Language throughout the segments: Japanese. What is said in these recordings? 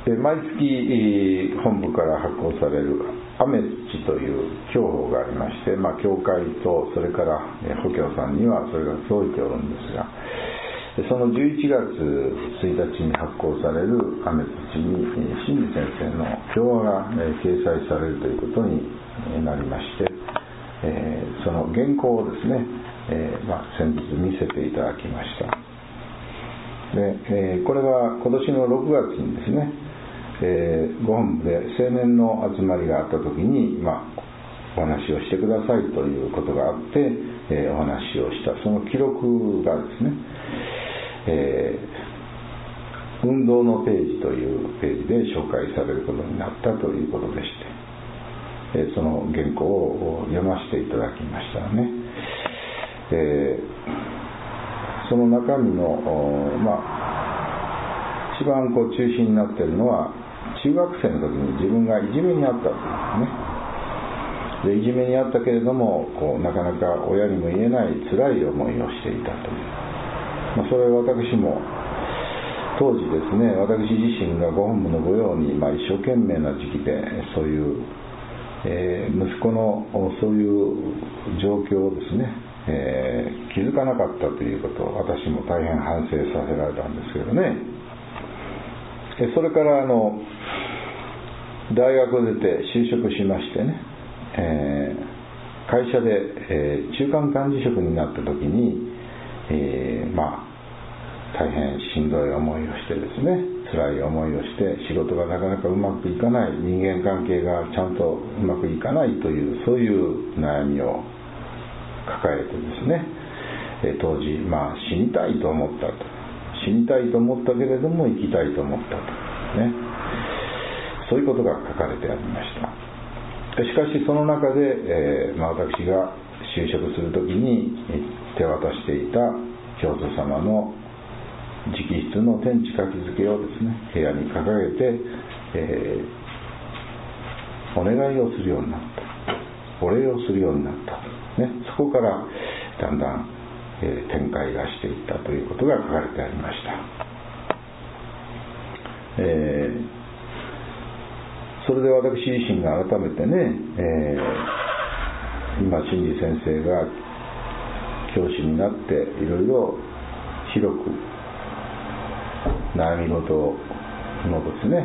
毎月本部から発行されるアメツチという教法がありまして、教会とそれから補教さんにはそれが届いておるんですが、その11月1日に発行されるアメツチに真治先生の教話が掲載されるということになりまして、その原稿をですね、先日見せていただきました。で、これは今年の6月にですね、ご本部で青年の集まりがあった時に、お話をしてくださいということがあって、お話をしたその記録がですね、運動のページというページで紹介されることになったということでして、その原稿を読ませていただきましたね。その中身の、一番中心になっているのは、中学生の時に自分がいじめにあったというね。で、いじめにあったけれどもなかなか親にも言えない辛い思いをしていたという、それは私も当時ですね、私自身がご本部の御用に、一生懸命な時期でそういう、息子のそういう状況をですね、気づかなかったということを私も大変反省させられたんですけどね。それから大学を出て就職しましてね、会社で、中間幹事職になった時に、大変しんどい思いをしてですね、辛い思いをして仕事がなかなかうまくいかない、人間関係がちゃんとうまくいかないというそういう悩みを抱えてですね、当時死にたいと思ったと、死にたいと思ったけれども生きたいと思ったとね、そういうことが書かれてありました。しかしその中で、私が就職するときに手渡していた教祖様の直筆の天地書き付けをですね、部屋に掲げて、お願いをするようになった、お礼をするようになった、ね、そこからだんだん、展開がしていったということが書かれてありました。それで私自身が改めてね、今真治先生が教師になっていろいろ広く悩み事のですね、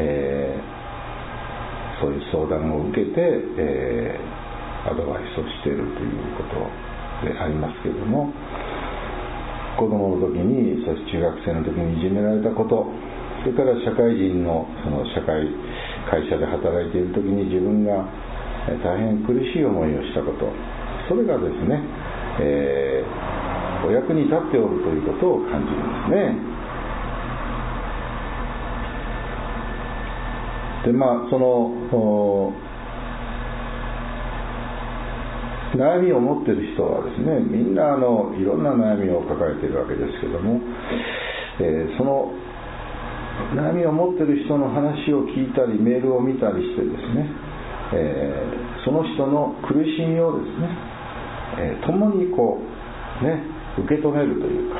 そういう相談を受けて、アドバイスをしているということでありますけれども、子供の時に、そして中学生の時にいじめられたこと、それから社会人のその会社で働いている時に自分が大変苦しい思いをしたこと、それがですね、お役に立っておるということを感じるんですね。で、その悩みを持っている人はですね、みんないろんな悩みを抱えているわけですけども、その悩みを持っている人の話を聞いたりメールを見たりしてですね、その人の苦しみをですね、共に受け止めるというか、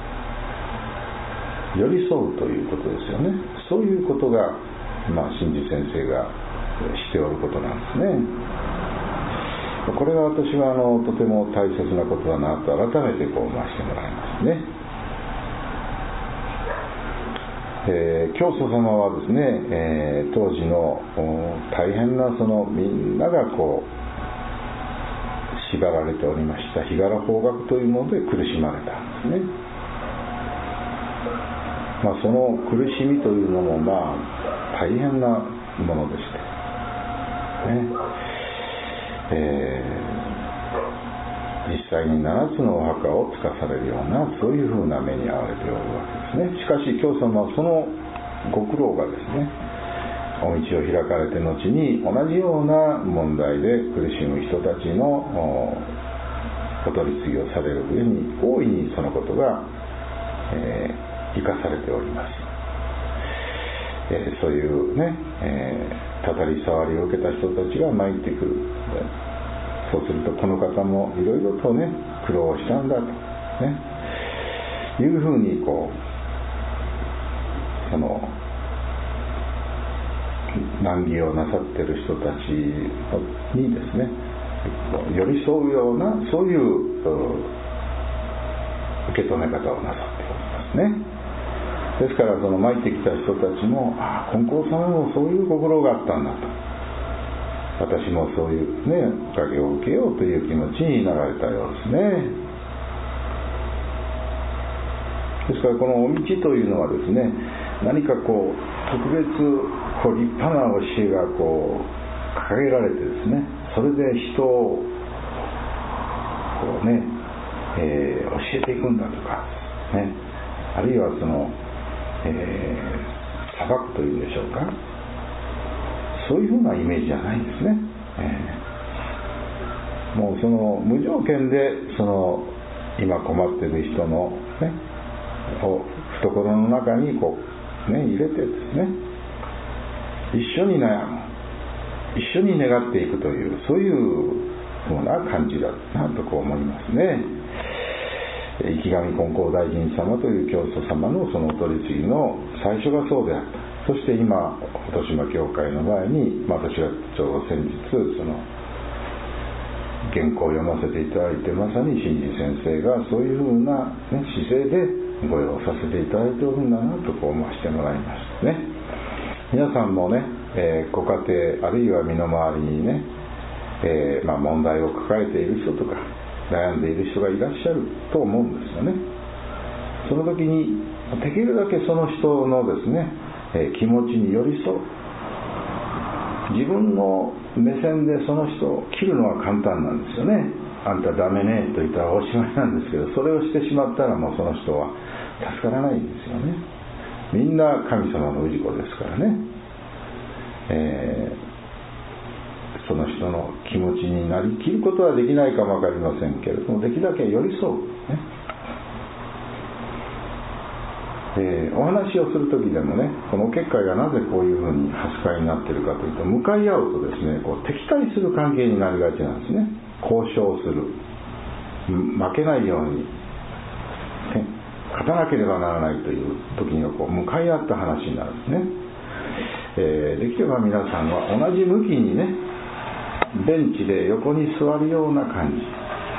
寄り添うということですよね。そういうことが真治先生がしておることなんですね。これが私はとても大切なことだなと改めて思わせてもらいますね。教祖様はですね、当時の大変なみんなが縛られておりました日柄法学というもので苦しまれたんですね。その苦しみというのも大変なものでした、ね。実際に7つのお墓を司されるようなそういうふうな目に遭われておるわけですね。しかし教祖様はそのご苦労がですね、お道を開かれて後に同じような問題で苦しむ人たちのお取り次ぎをされる上に大いにそのことが、生かされております。そういうね、たたり障りを受けた人たちが参ってくる。そうするとこの方もいろいろとね苦労したんだとねいうふうにその難儀をなさっている人たちにですね、寄り添うようなそういう受け止め方をなさっておりますね。ですからその参ってきた人たちも、金光様もそういう心があったんだと、私もそういうねおかげを受けようという気持ちになられたようですね。ですからこのお道というのはですね、何かこう特別立派な教えがこう掲げられてですね、それで人をこうね、教えていくんだとかね、あるいはその、裁くというんでしょうか、そういうふうなイメージじゃないんですね。もうその無条件でその今困っている人のね懐の中にこうね入れてですね、一緒に悩む、一緒に願っていくという、そういうふうな感じだなとこう思いますね。池上金光大臣様という教祖様のそのお取り次ぎの最初がそうであった。そして今音島教会の前に、私はちょうど先日その原稿を読ませていただいて、まさに新次先生がそういうふうな、ね、姿勢でご用させていただいておるんだなとこう思わせてもらいましたね。皆さんもね、ご家庭あるいは身の回りにね、問題を抱えている人とか悩んでいる人がいらっしゃると思うんですよね。その時にできるだけその人のですね、気持ちに寄り添う、自分の目線でその人を切るのは簡単なんですよね。あんたダメねと言ったらおしまいなんですけど、それをしてしまったらもうその人は助からないんですよね。みんな神様の氏子ですからね、その人の気持ちになりきることはできないかも分かりませんけれども、できるだけ寄り添う、お話をする時でもね、この結界がなぜこういうふうに8回になっているかというと、向かい合うとですね、こう敵対する関係になりがちなんですね。交渉する、負けないように、勝たなければならないという時にはこう向かい合った話になるんですね。できれば皆さんは同じ向きにね、ベンチで横に座るような感じ、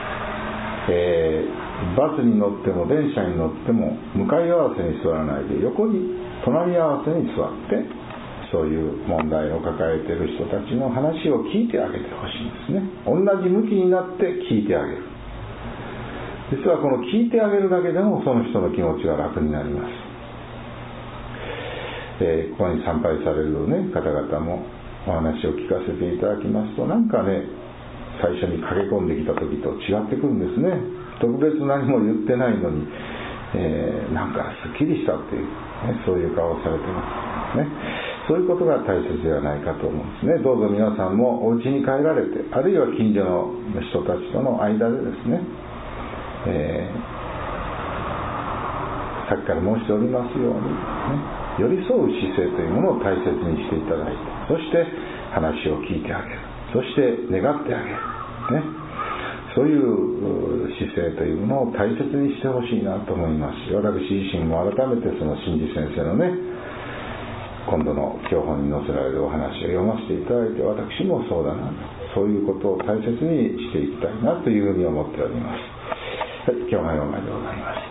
バスに乗っても電車に乗っても向かい合わせに座らないで、横に隣り合わせに座って、そういう問題を抱えている人たちの話を聞いてあげてほしいんですね。同じ向きになって聞いてあげる。実はこの聞いてあげるだけでもその人の気持ちが楽になります。ここに参拝される、ね、方々もお話を聞かせていただきますと、なんかね、最初に駆け込んできた時と違ってくるんですね。特別何も言ってないのに、なんかすっきりしたっていう、ね、そういう顔をされてますね。そういうことが大切ではないかと思うんですね。どうぞ皆さんもお家に帰られて、あるいは近所の人たちとの間でですね、さっきから申しておりますように、寄り添う姿勢というものを大切にしていただいて、そして話を聞いてあげる、そして願ってあげる、そういう姿勢というものを大切にしてほしいなと思いますし、私自身も改めてその新次先生のね、今度の教本に載せられるお話を読ませていただいて、私もそうだなと、そういうことを大切にしていきたいなというふうに思っております。はい、今日の4枚でございます。